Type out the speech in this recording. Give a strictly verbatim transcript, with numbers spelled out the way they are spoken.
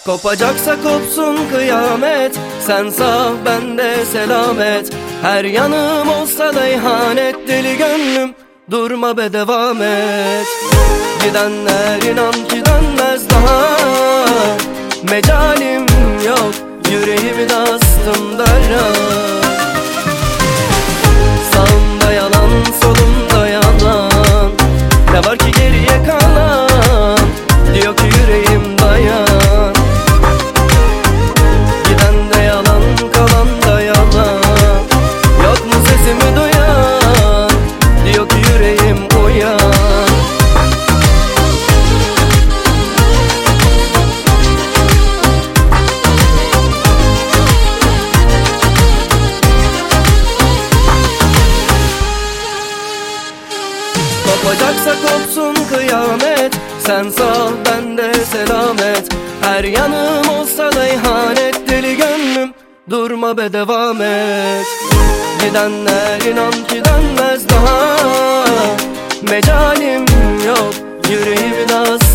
Kopacaksa kopsun kıyamet, sen sağ bende selamet. Her yanım olsa da ihanet, deli gönlüm durma be devam et. Gidenler inan ki dönmez daha, mecalim yok, yüreğimi de astım dara. Sağımda yalan, solumda yalan, ne var ki geriye kalan, diyor ki yüreğim dayan. Giden de yalan, kalan da yalan, yok mu sesimi duyan, diyor ki yüreğim uyan. Kopacaksa kopsun kıyamet, sen sağ bende selamet. Her yanım olsa da ihanet, deli gönlüm durma be devam et. Gidenler inan ki dönmez daha, mecalim yok, yüreğimi de